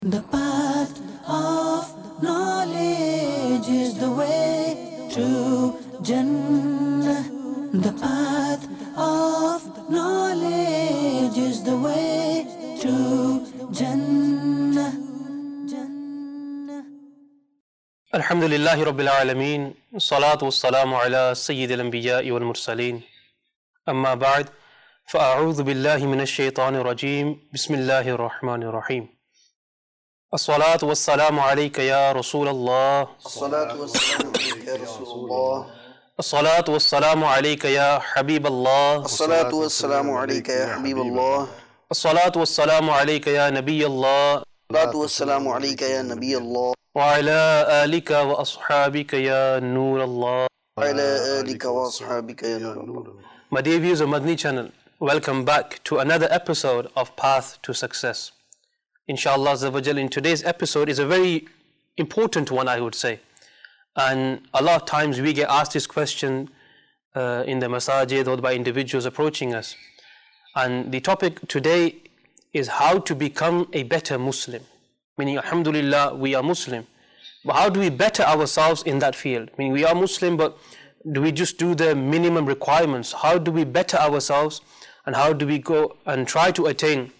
The path of knowledge is the way to Jannah. The path of knowledge is the way to Jannah. Alhamdulillahi Rabbil Alameen. Salatu wassalamu ala Sayyidil Anbiya'i wal Mursaleen. Amma ba'd. فأعوذ بالله من الشيطان الرجيم. بسم الله الرحمن الرحيم. الصلاة والسلام عليك يا رسول الله. الصلاة والسلام عليك يا رسول الله. الصلاة والسلام عليك يا حبيب الله. الصلاة والسلام عليك يا حبيب الله. الصلاة والسلام عليك يا نبي الله. الصلاة والسلام عليك يا نبي الله. وعلى آلك وأصحابك يا نور الله. وعلى آلك وأصحابك يا نور الله. My dear viewers of Madani channel, welcome back to another episode of Path to Success. Inshallah Azza wa Jal, in today's episode is a very important one, I would say. And a lot of times we get asked this question in the masajid or by individuals approaching us. And the topic today is how to become a better Muslim. Meaning, alhamdulillah, we are Muslim. But how do we better ourselves in that field? Meaning, we are Muslim, but do we just do the minimum requirements? How do we better ourselves? And how do we go and try to attain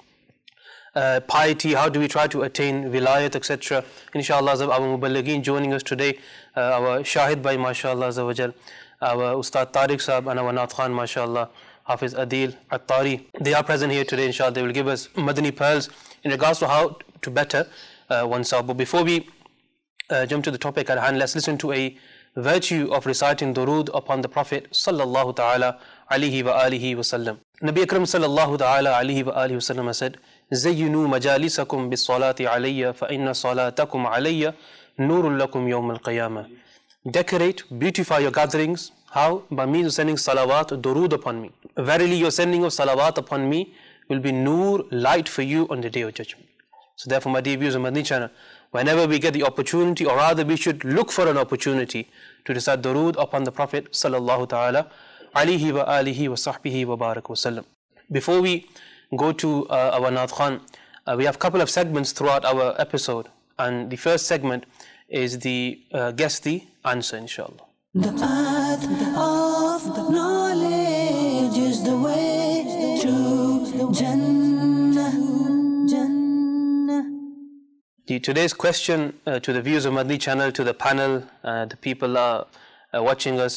piety? How do we try to attain vilayat, etc.? Inshallah, our Muballighin joining us today, our Shahid Bhai, mashallah, our Ustad Tariq Sahab and our Naat Khan, mashallah, Hafiz Adil At-Tari. They are present here today, inshallah. They will give us Madani pearls in regards to how to better oneself. But before we jump to the topic at hand, let's listen to a virtue of reciting durood upon the Prophet sallallahu ta'ala alayhi wa alihi wa sallam. Nabi Akram sallallahu ta'ala alayhi wa alihi wa sallam said, زَيِّنُوا مَجَالِسَكُمْ بِالصَّلَاةِ عَلَيَّ فَإِنَّ صَلَاتَكُمْ عَلَيَّ نُورٌ لَكُمْ يَوْمَ الْقِيَامَةِ. Decorate, beautify your gatherings. How? By means of sending salawat, durood upon me. Verily your sending of salawat upon me will be nur, light for you on the day of judgment. So therefore, my dear viewers of Madani channel, whenever we get the opportunity, or rather we should look for an opportunity to recite durood upon the Prophet sallallahu ta'ala alayhi wa alihi wa sahbihi wa barak wa sallam. Before we go to our Naat Khan, we have a couple of segments throughout our episode, and the first segment is the guess the answer, inshallah. The path of knowledge is the way to Jannah. Today's question to the viewers of Madani channel, to the panel, the people are watching us.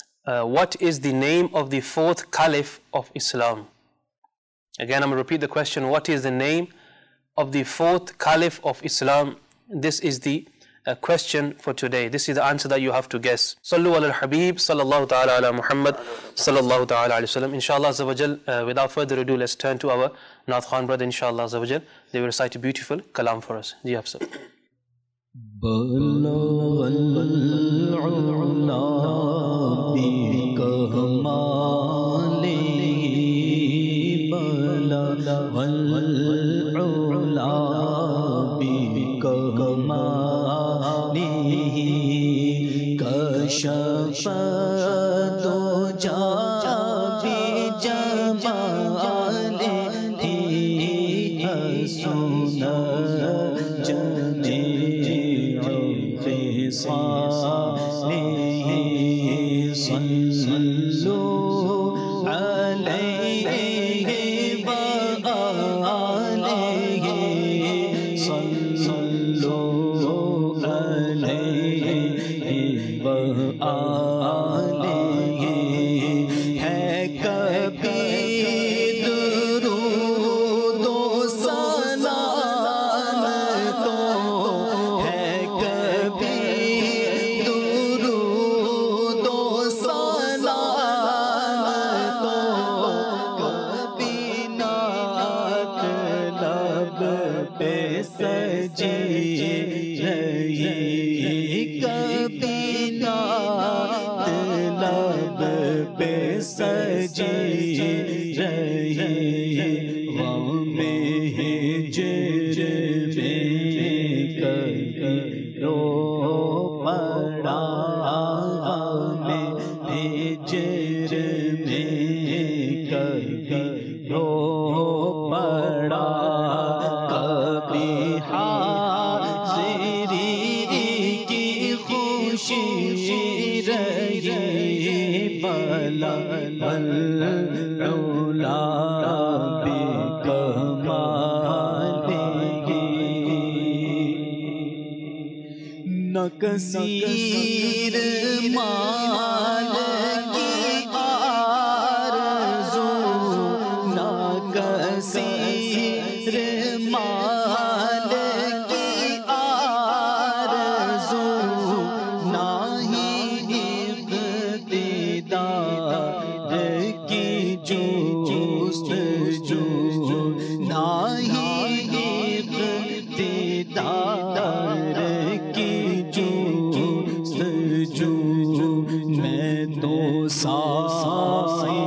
What is the name of the fourth caliph of Islam? Again, I'm going to repeat the question. What is the name of the fourth caliph of Islam? This is the question for today. This is the answer that you have to guess. Sallu ala al-Habib, sallallahu ta'ala ala Muhammad, sallallahu ta'ala alayhi wa sallam. Inshallah Azza wa Jal, without further ado, let's turn to our Naat Khan brother, inshallah Azza wa Jal. They will recite a beautiful kalam for us. Ji Hafsa. رو پڑا کبھی نہ کثیر مال کی آرزو، نہ کثیر مال کی آرزو، نہ ہی اقتدار کی جستجو، نہ ہی اقتدار کی جستجو، میں تو سائے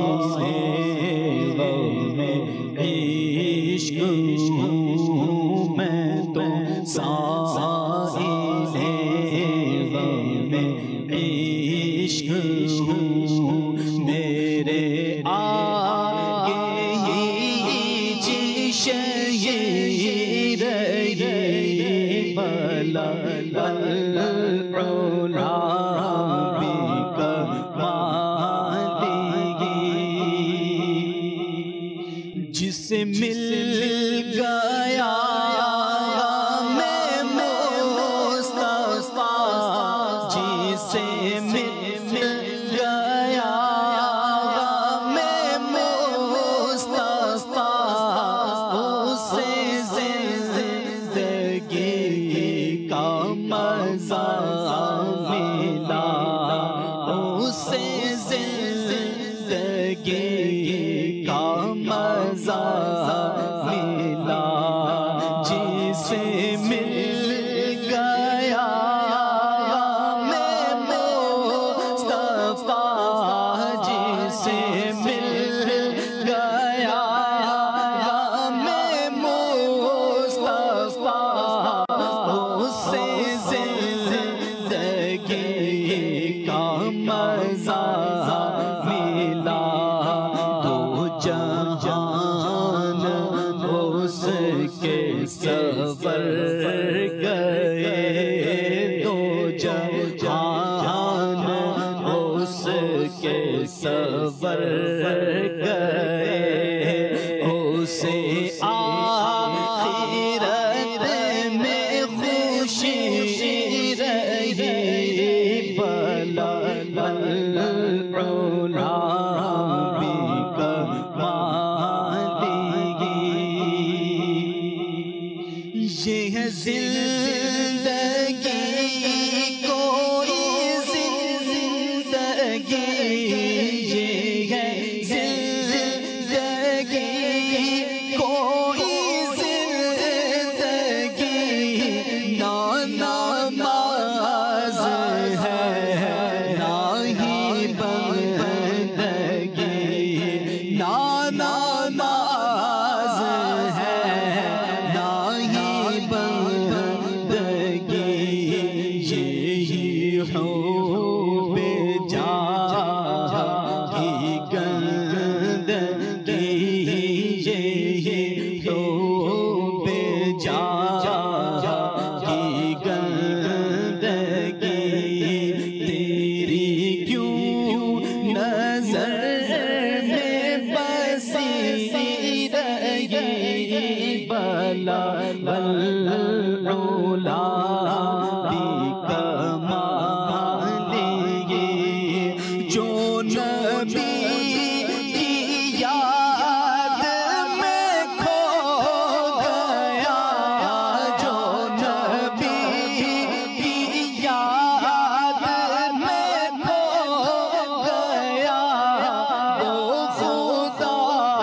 غم عشق ہوں، میں تو سائے غم عشق ہوں، میرے آگے ہیچ شہید بلا العلا بکمالہ، جسے مل گیا میں مصطفیٰ، جسے مل گیا میں مصطفیٰ، اسے زندگی کا مزہ ملا، اسے زندگی کا مزہ ملا، جسے مل گیا میں مصطفیٰ، جسے مل گیا میں مصطفیٰ، اسے زندگی کا مزہ ملا، تو جہان اس کے سفر گئے، تو جہان اس کے سفر گئے، اسے آخرت میں خوشی رہی، بلا العلا بکمالہ، یہ ہے زندگی کوئی زندگی، یہ ہے زندگی کوئی زندگی، نہ نماز ہے نہ ہی بندگی، نہ نماز ہے نہ ہی بندگی، یہی حب جاہ کی گندگی، یہی حب جاہ کی گندگی، تیری کیوں نظر میں بسی رہی، بلا العلا بکمالہ، جو نبی کی یاد میں کھو گیا، جو نبی کی یاد میں کھو گیا، وہ خدا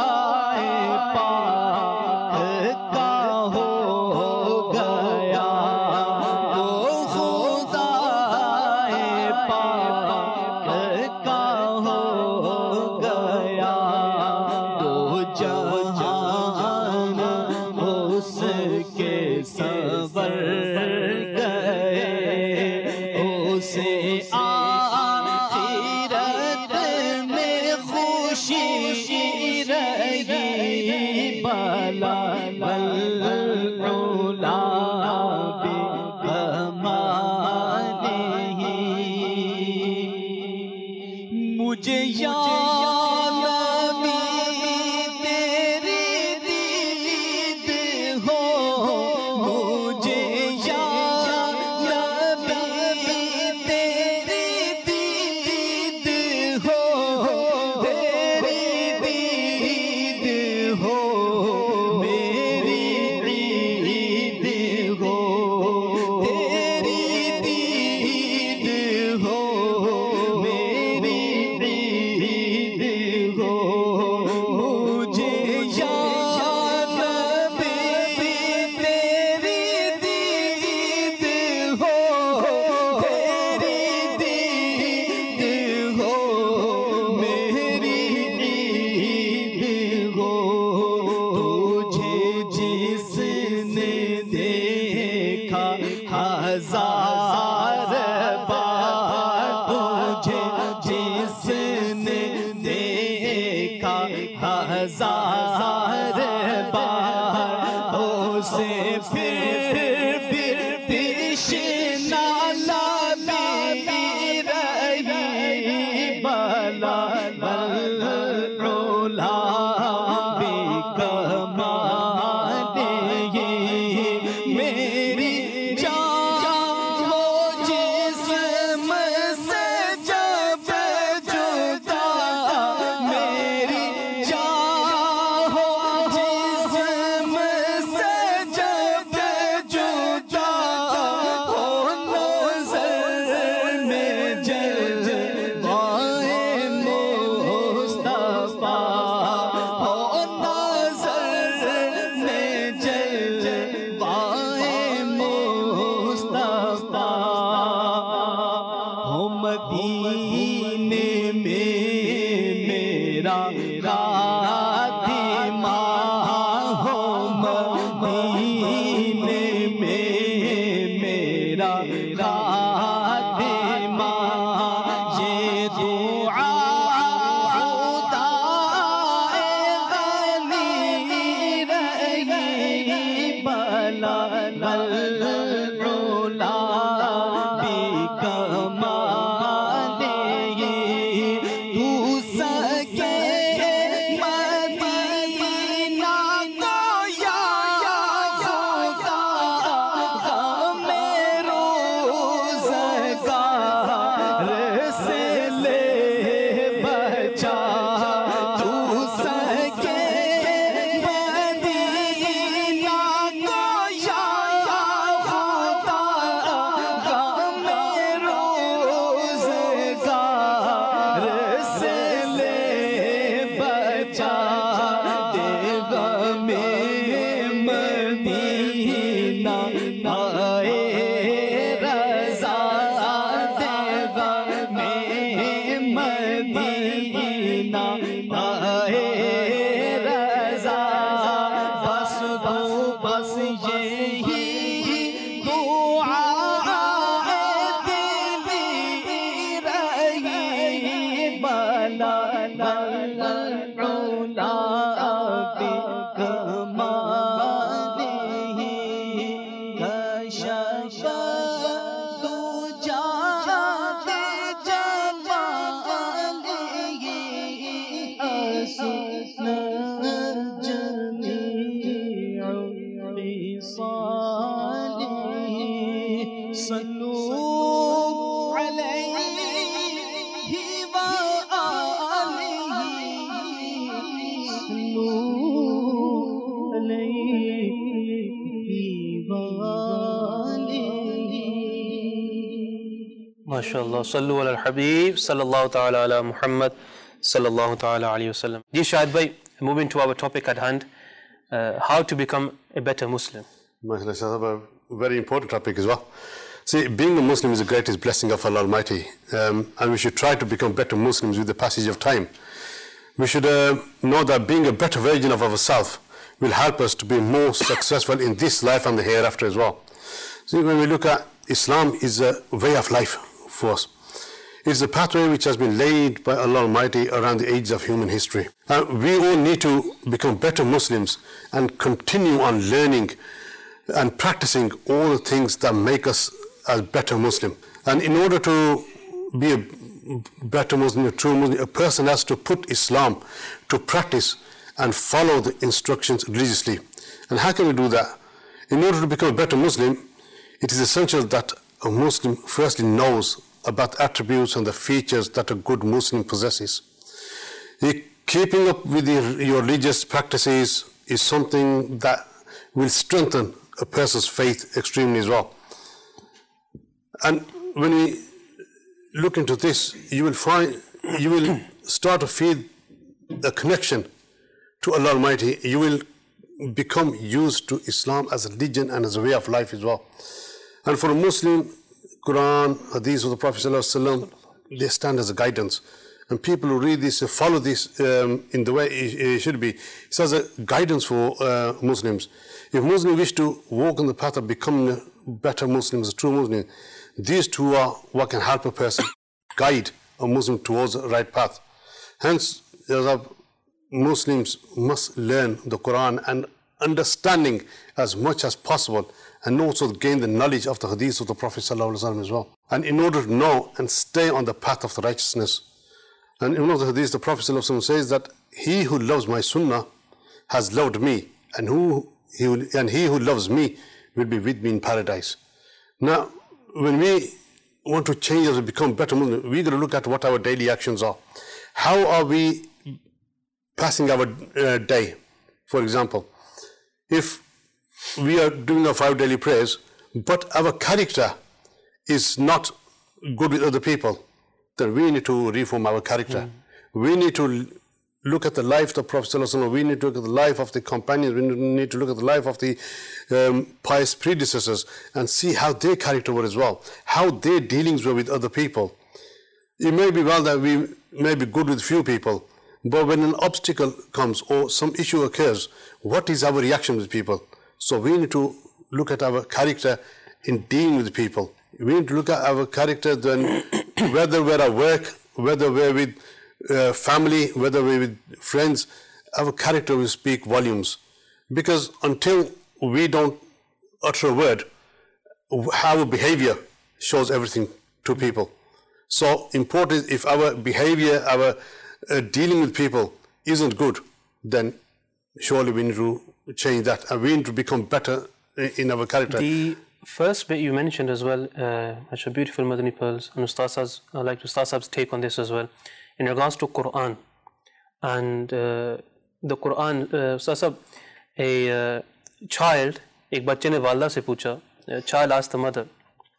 پاک کا ہو گیا، وہ خدا پاک کا ہو گیا، تو جہان اس کے سفر گئے، اسے آخرت میں خوشی رہی، بلا العلا بکمالہ، مجھے یا نبی تیری دید ہو، مجھے یا نبی ہزار بار تجھے جس نے دیکھا ہزار بار اسے پھر بھی تشنا لبی رہی بلا العلا بکمالہ میری جان ہو جسم سے جب جدا میری جان ہو جسم سے جب جدا ہو نظر میں جلوائے مصطفیٰ ہو نظر میں جلوائے مصطفیٰ ہو مدینے میں میرا خاتمہ ہو مدینے میں میرا خاتمہ یہ دعا خدا غنی رہی بلا العلا بکمالہ تو سکے مدینہ کو یا خدا غم روزگار سے لے بچا تو سکے مدینہ کو یا خدا غم روزگار سے لے بچا دے غم مدینہ آئے رضا دے غم مدینہ آئے رضا بس دو بس یہی دعا دلی رہی بلا العلا بکمالہ کشف دجا جمالہ حسن جمیع خصالہ صلو علیہ وآلہ صلو علیہ وآلہ MashaAllah. Sallu ala al-Habib, sallallahu ta'ala ala Muhammad, sallallahu ta'ala alayhi wa sallam. Ji Shahid bhai, moving to our topic at hand, how to become a better Muslim. MashaAllah, Shahid, a very important topic as well. See, being a Muslim is the greatest blessing of Allah Almighty, and we should try to become better Muslims with the passage of time. We should know that being a better version of ourselves will help us to be more successful in this life and the hereafter as well. See, when we look at Islam, is a way of life for us. It's a pathway which has been laid by Allah Almighty around the ages of human history. And we all need to become better Muslims and continue on learning and practicing all the things that make us a better Muslim. And in order to be a better Muslim, a true Muslim, a person has to put Islam to practice and follow the instructions religiously. And how can we do that? In order to become a better Muslim, it is essential that a Muslim firstly knows about attributes and the features that a good Muslim possesses. Keeping up with your religious practices is something that will strengthen a person's faith extremely as well. And when we look into this, you will start to feel a connection to Allah Almighty. You will become used to Islam as a religion and as a way of life as well. And for a Muslim, Quran, Hadith of the Prophet ﷺ, they stand as a guidance. And people who read this, follow this in the way it should be. It's as a guidance for Muslims. If Muslims wish to walk on the path of becoming a better Muslims, true Muslims. These two are what can help a person guide a Muslim towards the right path. Hence, Muslims must learn the Quran and understanding as much as possible, and also gain the knowledge of the hadith of the Prophet ﷺ as well. And in order to know and stay on the path of the righteousness. And in one of the hadiths, the Prophet ﷺ says that he who loves my sunnah has loved me, and he who loves me will be with me in paradise. Now, when we want to change us and become better Muslims, we're going to look at what our daily actions are. How are we passing our day? For example, if we are doing our 5 daily prayers, but our character is not good with other people, then we need to reform our character. We need to look at the life of the Prophet ﷺ. We need to look at the life of the companions. We need to look at the life of the pious predecessors and see how their character were as well, how their dealings were with other people. It may be well that we may be good with few people, but when an obstacle comes or some issue occurs, what is our reaction with people? So we need to look at our character in dealing with people. We need to look at our character then, whether we're at work, whether we're with family, whether we're with friends, our character will speak volumes. Because until we don't utter a word, our behavior shows everything to people. So important, if our behavior, our dealing with people isn't good, then surely we need to change that, and we need to become better in our character. The first bit you mentioned as well, which are beautiful Madani pearls, and I'd like Ustaz Sahib's take on this as well, in regards to Quran. And the Quran, Ustaz Sahib, a child, एक बच्चे ने वालदा से पूछा, a child asked the mother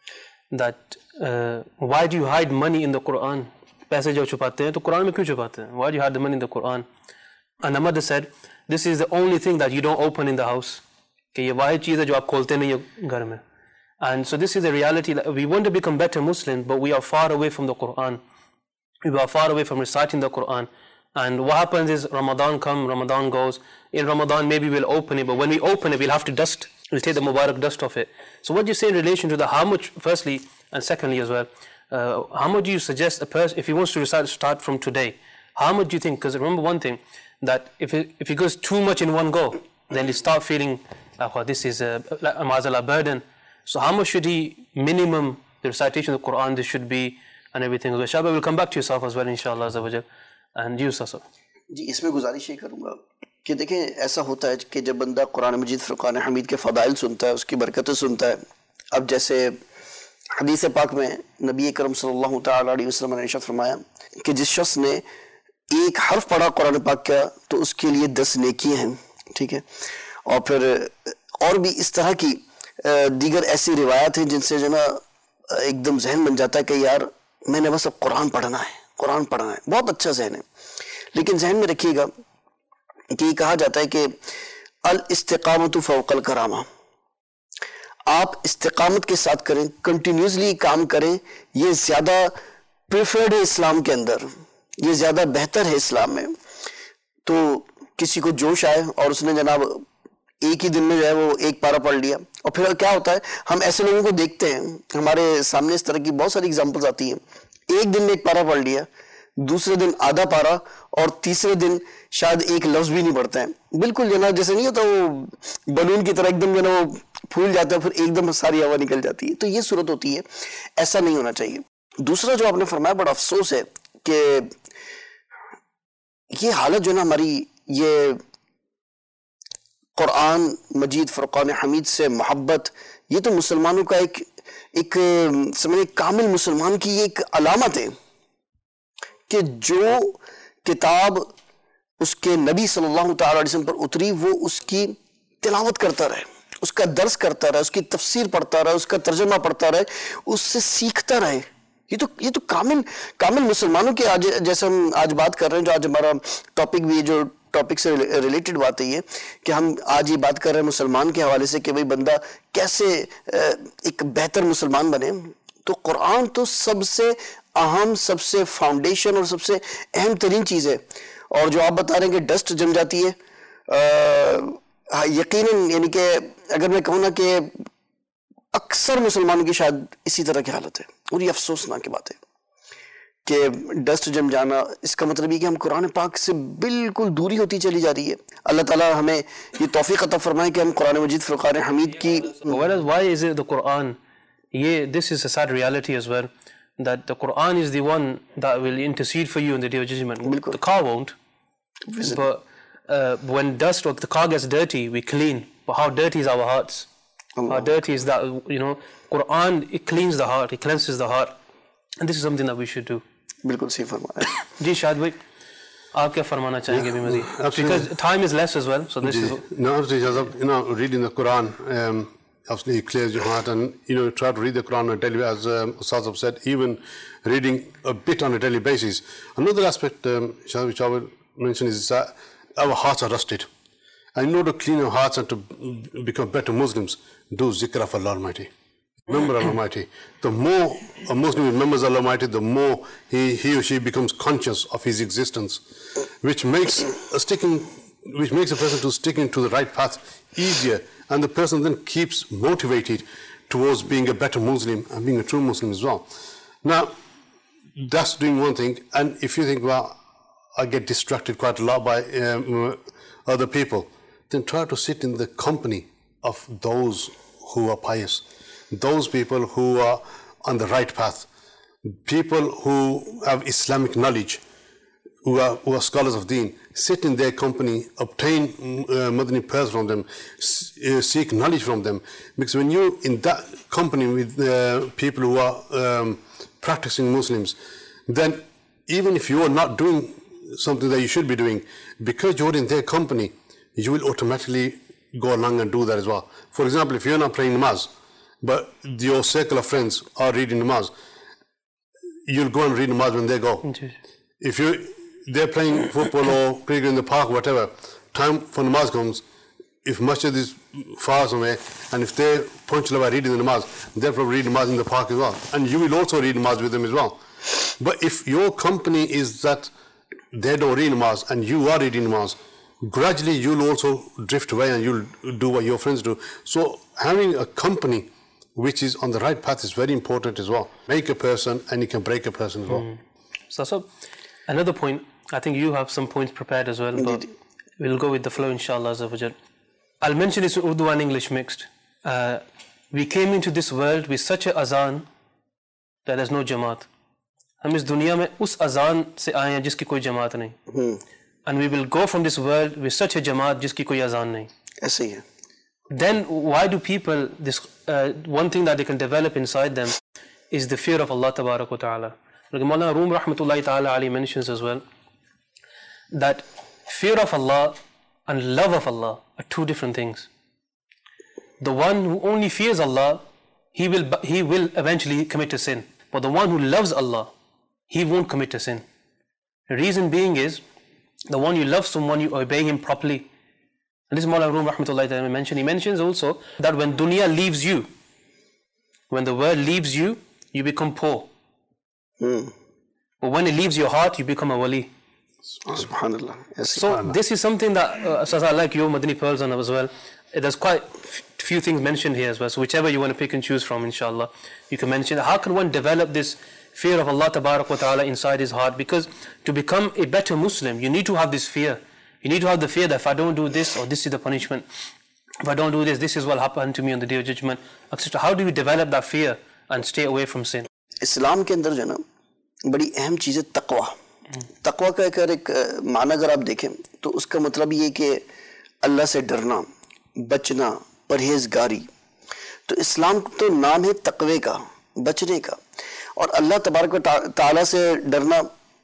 that why do you hide money in the Quran? पैसे जो छुपाते हैं तो कुरान में क्यों छुपाते हैं? Why do you hide the money in the Quran? And the mother said, this is the only thing that you don't open in the house. कि ये वाहिद चीज़ है जो आप खोलते नहीं हो घर में. And so this is the reality. We want to become better Muslims, but we are far away from the Quran. We are far away from reciting the Quran. And what happens is Ramadan comes, Ramadan goes. In Ramadan maybe we'll open it, but when we open it we'll have to dust. We'll take the Mubarak dust off it. So what do you say in relation to the how much, firstly and secondly as well, how much do you suggest a person, if he wants to recite, start from today, how much do you think? Because remember one thing, that if he goes too much in one go, then he start feeling like, oh, this is a burden. So how much should he, minimum, the recitation of the Quran, this should be, and everything. Shaba will come back to yourself as well, inshallah azza wa jal. And you, Sasa. जी, इसमें गुजारिश ये करूँगा कि देखें, ऐसा होता है कि जब बंदा कुरान मजीद फुरकान हमीद के फ़दाइल सुनता है, उसकी बरकतें सुनता है. अब जैसे हदीस पाक में नबी करम सल्लल्लाहु तआला अलैहि वसल्लम ने इरशाद फरमाया कि जिस शख्स ने एक हर्फ पढ़ा कुरान पाक का तो उसके लिए 10 नेकियां हैं. ठीक है. और फिर और भी इस तरह की दीगर ऐसी रिवायत हैं जिनसे जो ना एकदम जहन बन जाता है कि यार मैंने बस अब कुरान पढ़ना है, कुरान पढ़ना है. बहुत अच्छा जहन है, लेकिन जहन में रखिएगा कि कहा जाता है कि अल इस्तिकामतु फौकल करामा. आप इस्तिकामत के साथ करें, कंटिन्यूसली काम करें, ये ज्यादा प्रेफर्ड है इस्लाम के अंदर, ये ज्यादा बेहतर है इस्लाम में. तो किसी को जोश आए और उसने जनाब एक ही दिन में जो है वो एक पारा पढ़ लिया, और फिर क्या होता है, हम ऐसे लोगों को देखते हैं, हमारे सामने इस तरह की बहुत सारी एग्जांपल्स आती हैं. एक दिन में एक पारा पढ़ लिया, दूसरे दिन आधा पारा, और तीसरे दिन शायद एक लफ्ज भी नहीं पढ़ते हैं. बिल्कुल जो ना जैसे नहीं होता वो बलून की तरह एकदम जो ना वो फूल जाता है, फिर एकदम सारी हवा निकल जाती है. तो ये सूरत होती है, ऐसा नहीं होना चाहिए. दूसरा जो आपने फरमाया, बड़ा अफसोस है कि ये हालत जो ना हमारी, ये कुरान मजीद फुरकान हमीद से मोहब्बत, ये तो मुसलमानों का एक समझे कामिल मुसलमान की ये एक अलामत है कि जो किताब उसके नबी सल्लल्लाहु अलैहि वसल्लम पर उतरी वो उसकी तिलावत करता रहे, उसका दर्स करता रहे, उसकी तफसीर पढ़ता रहे, उसका तर्जुमा पढ़ता रहे, उससे सीखता रहे. ये तो कामिल मुसलमानों के आज जैसे हम आज बात कर रहे हैं, जो आज हमारा टॉपिक भी, जो टॉपिक से रिलेटेड बात है ये कि हम आज ये बात कर रहे हैं मुसलमान के हवाले से कि भाई बंदा कैसे एक बेहतर मुसलमान बने. तो कुरान तो सबसे अहम, सबसे फाउंडेशन और सबसे अहम तरीन चीज़ है. और जो आप बता रहे हैं कि डस्ट जम जाती है, यकीनन, यानी कि अगर मैं कहूँ ना कि अक्सर मुसलमानों की शायद इसी तरह की हालत है, और ये अफसोसनाक बात है कि डस्ट जम जाना, इसका मतलब ये कि हम कुरान पाक से बिल्कुल दूरी होती चली जा रही है। अल्लाह ताला हमें ये तौफीक अता फरमाए कि हम कुरान मजीद फुरकान हमीद की Why is it the Quran? This is a sad reality as well, that the Quran is the one that will intercede for you in the day of judgment. Bilkul. The car won't. But when dust or the car gets dirty, we clean. But how dirty is our hearts? How dirty is that? Quran, it cleans the heart, it cleanses the heart. And this is something that we should do. बिल्कुल सही फरमाया। जी शाद भाई, आप क्या फरमाना चाहेंगे अभी मज़ीद? Because time is less as well, so this is. No, absolutely, reading the Quran absolutely clears your heart, and try to read the Quran on a daily, as Ustaz have said, even reading a bit on a daily basis. Another aspect, which I will mention, is that our hearts are rusted, and in order to clean our hearts and to become better Muslims, do zikr of Allah Almighty. Remember Allah Almighty. The more a Muslim remembers Allah Almighty, the more he or she becomes conscious of his existence, which makes a person to stick into the right path easier, and the person then keeps motivated towards being a better Muslim and being a true Muslim as well. Now, that's doing one thing, and if you think, well, I get distracted quite a lot by other people, then try to sit in the company of those who are pious, those people who are on the right path, people who have Islamic knowledge, who are scholars of Deen. Sit in their company, obtain Madani prayers from them, seek knowledge from them. Because when you're in that company with people who are practicing Muslims, then even if you are not doing something that you should be doing, because you're in their company, you will automatically go along and do that as well. For example, if you're not praying namaz, but your circle of friends are reading namaz, you'll go and read namaz when they go. If they're playing football or cricket in the park, whatever, time for namaz comes, if masjid is far away, and if they're punctual about reading the namaz, they'll probably read namaz in the park as well. And you will also read namaz with them as well. But if your company is that they don't read namaz and you are reading namaz, gradually you'll also drift away and you'll do what your friends do. So having a company which is on the right path is very important as well. Make a person and you can break a person as well. So another point, I think you have some points prepared as well, but we'll go with the flow inshallah. I'll mention this in Urdu and English mixed. We came into this world with such a azan that there's no jamaat. हम इस दुनिया में उस अजान से आए हैं जिसकी कोई जमात नहीं. And we will go from this world with such a jamaat जिसकी कोई अजान नहीं. ऐसे ही है. Then why do people, one thing that they can develop inside them is the fear of Allah Tabarak wa Ta'ala. Like Mawlana Rum Rahmatullahi Ta'ala Ali mentions as well, that fear of Allah and love of Allah are two different things. The one who only fears Allah, he will eventually commit a sin. But the one who loves Allah, he won't commit a sin. The reason being is, the one you love someone, you obey him properly. And this is Mawlana Rum Rahmatullahi Ta'ala mentioned. He mentions also that when dunya leaves you, when the world leaves you, you become poor. But when it leaves your heart, you become a wali. Subhanallah. Yes, so subhanallah. This is something that, I like your Madani pearls on as well. There's quite few things mentioned here as well. So whichever you want to pick and choose from, inshallah, you can mention. How can one develop this fear of Allah Tabarak wa Ta'ala inside his heart? Because to become a better Muslim, you need to have this fear. You need to have the fear that if I don't do this, or this is the punishment. If I don't do this, this is what will happen to me on the day of judgment, etc. How do we develop that fear and stay away from sin? इस्लाम के अंदर जो है ना बड़ी अहम चीज़ है तकवा. तकवा का एक माना अगर आप देखें तो उसका मतलब ये कि अल्लाह से डरना, बचना, परहेजगारी. तो इस्लाम तो नाम है तकवे का, बचने का. और अल्लाह तबारक व तआला से डरना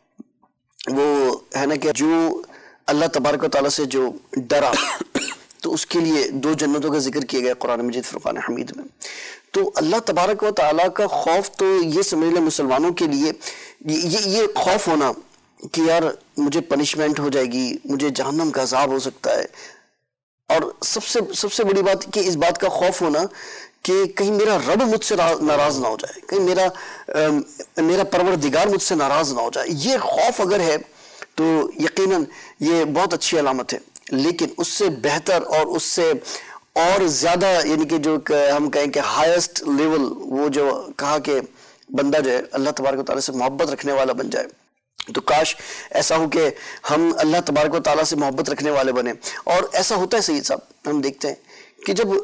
वो है ना कि जो अल्लाह तबारक व तआला से जो डरा तो उसके लिए दो जन्नतों का जिक्र किया गया कुरान मजीद फुरकान हमीद में. तो अल्लाह तबारक व तआला का खौफ तो ये समझ लें मुसलमानों के लिए ये खौफ होना कि यार मुझे पनिशमेंट हो जाएगी, मुझे जहन्नम का अज़ाब हो सकता है. और सबसे बड़ी बात कि इस बात का खौफ होना कि कहीं मेरा रब मुझसे नाराज़ ना हो जाए, कहीं मेरा परवरदिगार मुझसे नाराज़ ना हो जाए. ये खौफ अगर है तो यकीनन ये बहुत अच्छी अलामत है. लेकिन उससे बेहतर और उससे और ज़्यादा यानी कि जो हम कहें कि हाईएस्ट लेवल, वो जो कहा कि बंदा जो है अल्लाह तबारक व तआला से मोहब्बत रखने वाला बन जाए। तो काश ऐसा हो कि हम अल्लाह तबारक व तआला से मोहब्बत रखने वाले बने। और ऐसा होता है सैयद साहब, हम देखते हैं कि जब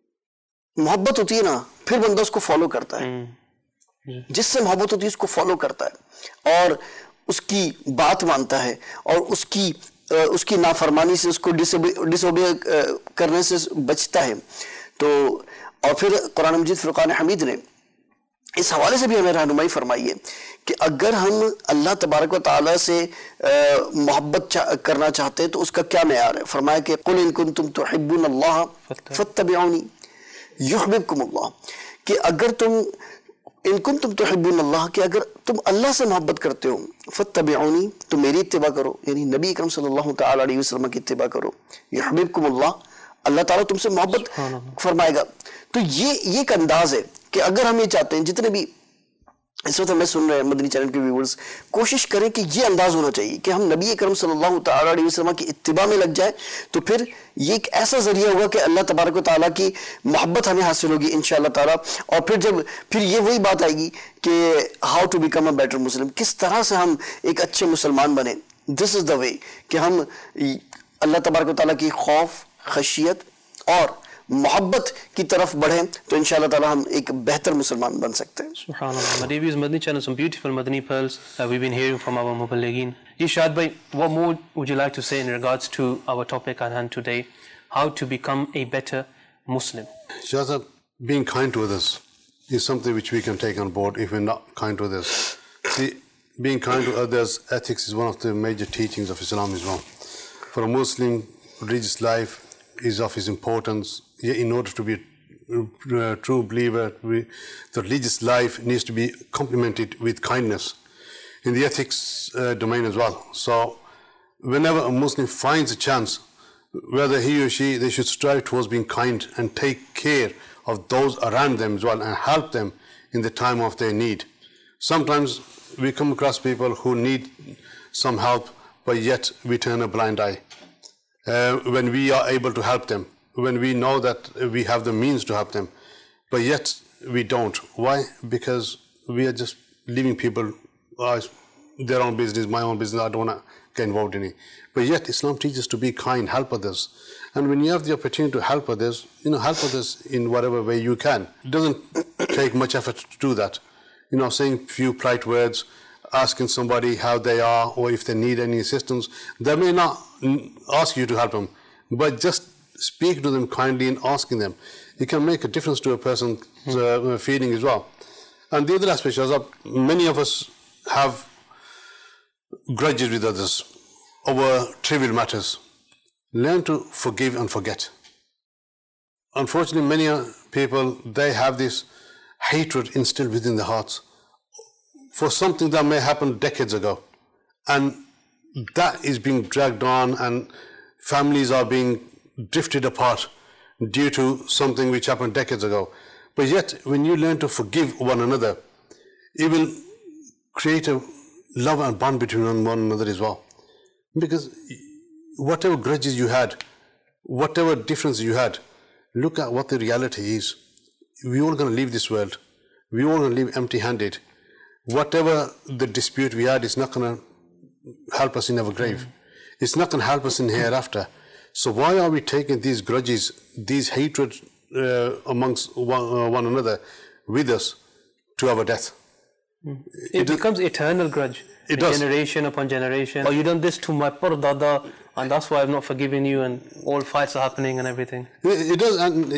मोहब्बत होती है ना, फिर बंदा उसको फॉलो करता है। जिससे मोहब्बत होती है उसको फॉलो करता है और उसकी बात मानता है और उसकी नाफरमानी से, उसको डिसोबे करने से बचता है। तो और फिर कुरान मजीद फुरकान हमीद ने इस हवाले से भी हमें रहनुमाई फरमाई है कि अगर हम अल्लाह तबारक व तआला से मोहब्बत करना चाहते हैं तो उसका क्या मेयार है। फरमाया कि कुल इन कुंतुम तुहिब्बूनल्लाह फत्तबिऊनी युहब्बुकुमुल्लाह, कि अगर तुम इन कुंतुम तुहिब्बूनल्लाह, कि अगर तुम अल्लाह से मोहब्बत करते हो, फत्तबिऊनी, तो मेरी इत्तिबा करो, यानी नबी अकरम सल्लल्लाहु तआला अलैहि वसल्लम की इत्तिबा करो, युहब्बुकुमुल्लाह, अल्लाह ताला तुमसे मोहब्बत फरमाएगा। तो ये एक अंदाज है कि अगर हम ये चाहते हैं, जितने भी इस वक्त हमें सुन रहे हैं मदनी चैनल के व्यूअर्स, कोशिश करें कि ये अंदाज होना चाहिए कि हम नबी अकरम सल्लल्लाहु तआला अलैहि वसल्लम की इत्तिबा में लग जाए, तो फिर ये एक ऐसा जरिया होगा कि अल्लाह तबारक व तआला की मोहब्बत हमें हासिल होगी इंशाअल्लाह ताला। और फिर ये वही बात आएगी कि how to become a better Muslim, किस तरह से हम एक अच्छे मुसलमान बने। दिस इज द वे कि हम अल्लाह तबारक व तआला की खौफ, खशियत और मोहब्बत की तरफ बढ़ें, तो इंशाअल्लाह ताला हम एक बेहतर मुसलमान बन सकते हैं। Subhanallah. Madani Madani channel, some beautiful Madani pearls that we've been hearing from our Muballighin. Ishad bhai, what more would you like to say in regards to our topic at hand today, how to become a better Muslim? Shahzad, being kind to others is something which we can take on board if we're not kind to others. See, being kind to others, ethics is one of the major teachings of Islam as well. For a Muslim, religious life is of its importance. Yet in order to be a true believer, the religious life needs to be complemented with kindness in the ethics domain as well. So whenever a Muslim finds a chance, whether he or she, they should strive towards being kind and take care of those around them as well and help them in the time of their need. Sometimes we come across people who need some help, but yet we turn a blind eye. When we are able to help them, when we know that we have the means to help them, but yet we don't. Why? Because we are just leaving people their own business, my own business, I don't want to get involved in it. But yet Islam teaches us to be kind, help others. And when you have the opportunity to help others, help others in whatever way you can. It doesn't take much effort to do that. Saying few polite words, asking somebody how they are or if they need any assistance. They may not ask you to help them, but just speak to them kindly and asking them. It can make a difference to a person's feeling as well. And the other aspect is that many of us have grudges with others over trivial matters. Learn to forgive and forget. Unfortunately, many people, they have this hatred instilled within their hearts for something that may happen decades ago. And that is being dragged on, and families are being drifted apart due to something which happened decades ago. But yet, when you learn to forgive one another, it will create a love and bond between one another as well. Because whatever grudges you had, whatever differences you had, look at what the reality is. We're all going to leave this world. We're all going to leave empty-handed. Whatever the dispute we had is not going to help us in our grave. It's not going to help us in hereafter. So why are we taking these grudges, these hatred amongst one another with us to our death? It becomes eternal grudge. It does. Generation upon generation. Oh, you done this to my poor dada, and that's why I've not forgiven you, and all fights are happening and everything. It does, and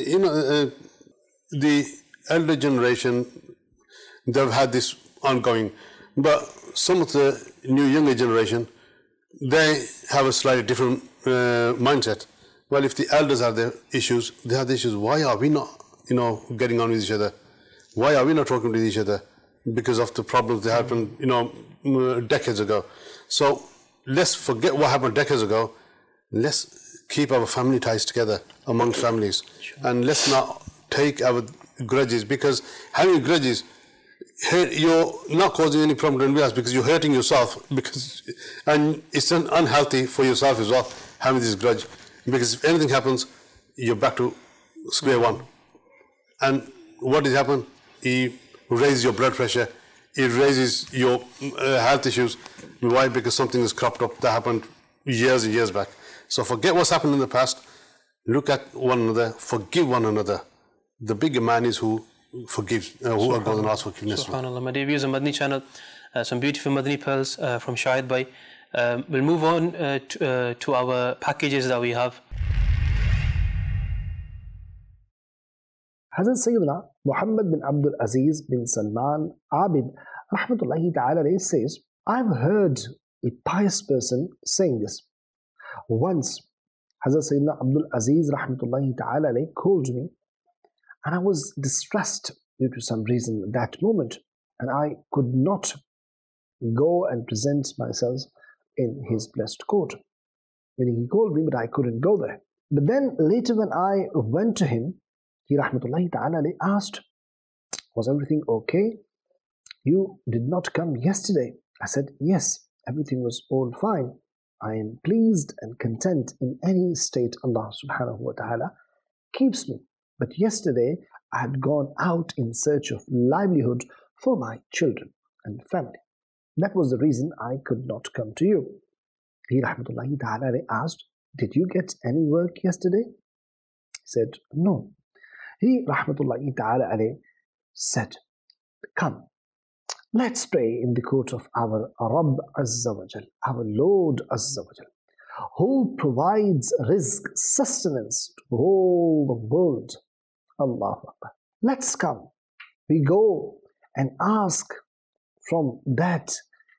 the elder generation, they've had this ongoing, but some of the younger generation, they have a slightly different mindset. Well, if the elders have the issues, they have the issues. Why are we not, getting on with each other? Why are we not talking to each other? Because of the problems that happened, decades ago. So let's forget what happened decades ago. Let's keep our family ties together amongst families, and let's not take our grudges, because having grudges, you're not causing any problem to anybody else, because you're hurting yourself, and it's unhealthy for yourself as well, having this grudge, because if anything happens, you're back to square one. And what has happened? He raises your blood pressure, it raises your health issues. Why? Because something has cropped up that happened years and years back. So forget what's happened in the past, look at one another, forgive one another. The bigger man is who forgives, who goes and asks forgiveness. SubhanAllah. My dear viewers on Madani channel, some beautiful Madani pearls from Shahid Bhai. We'll move on to our packages that we have. Hazrat Sayyidina Muhammad bin Abdul Aziz bin Salman Abid Rahmatullahi Ta'ala says, I've heard a pious person saying this. Once, Hazrat Sayyidina Abdul Aziz Rahmatullahi Ta'ala called me, and I was distressed due to some reason at that moment, and I could not go and present myself in his blessed court. Meaning he called me, but I couldn't go there. But then later when I went to him, he Rahmatullahi Ta'ala asked, was everything okay? You did not come yesterday. I said, yes, everything was all fine. I am pleased and content in any state Allah subhanahu wa ta'ala keeps me. But yesterday I had gone out in search of livelihood for my children and family. That was the reason I could not come to you. He Rahmatullahi Ta'ala asked, did you get any work yesterday? He said, no. He Rahmatullahi Ta'ala said, come, let's pray in the court of our Rabb Azza wa Jal, our Lord Azza wa Jal, who provides rizq, sustenance to all the world. Allahu Akbar. Let's come. We go and ask from that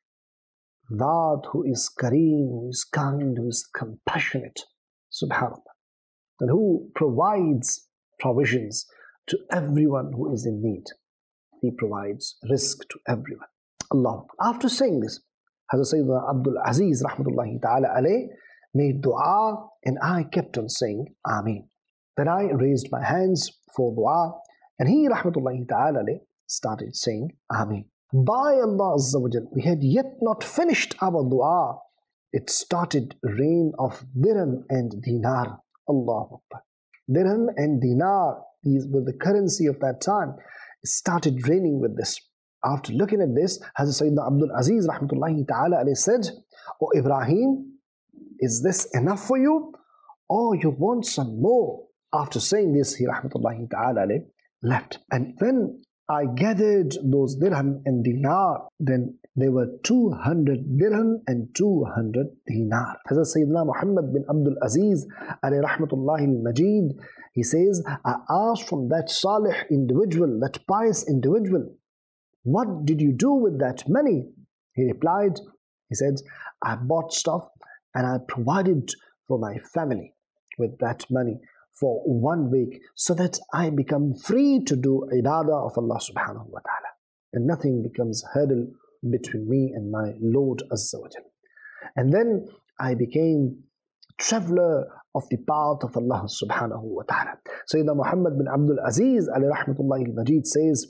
God who is Kareem, who is kind, who is compassionate, subhanAllah, and who provides provisions to everyone who is in need. He provides rizq to everyone. Allah. After saying this, Hazrat Sayyidina Abdul Aziz Rahmatullahi Ta'ala made dua, and I kept on saying Ameen. Then I raised my hands for dua, and he Rahmatullahi Ta'ala started saying Ameen. By Allah Azza wa Jal, we had yet not finished our dua. It started rain of dirham and dinar. Allahu Akbar. Dirham and dinar, these were the currency of that time. It started raining with this. After looking at this, Hazrat Sayyidina Abdul Aziz Rahmatullahi Ta'ala said, O Ibrahim, is this enough for you? Or you want some more? After saying this, he Rahmatullahi Ta'ala left. And when I gathered those dirham and dinar, then there were 200 dirham and 200 dinar. Hazrat Sayyidina Muhammad bin Abdul Aziz alayhi Rahmatullahi al-Majid, he says, I asked from that salih individual, that pious individual, what did you do with that money? He replied, he said, I bought stuff and I provided for my family with that money for 1 week, so that I become free to do ibadah of Allah subhanahu wa ta'ala, and nothing becomes hurdle between me and my Lord Azza wa Jal. And then I became traveler of the path of Allah subhanahu wa ta'ala. Sayyidina Muhammad bin Abdul Aziz alayhi rahmatullahi al-Majid says,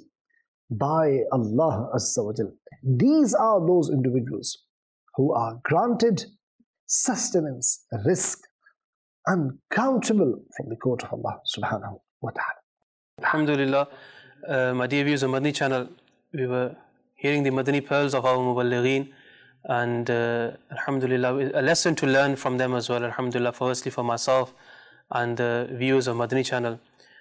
by Allah Azza wa Jal, these are those individuals who are granted sustenance, rizq, uncountable from the court of Allah subhanahu wa ta'ala. Alhamdulillah, my dear viewers on Madani channel, we were hearing the Madani pearls of our Muballighin, and Alhamdulillah, a lesson to learn from them as well. Alhamdulillah, firstly for myself and the viewers of Madani channel.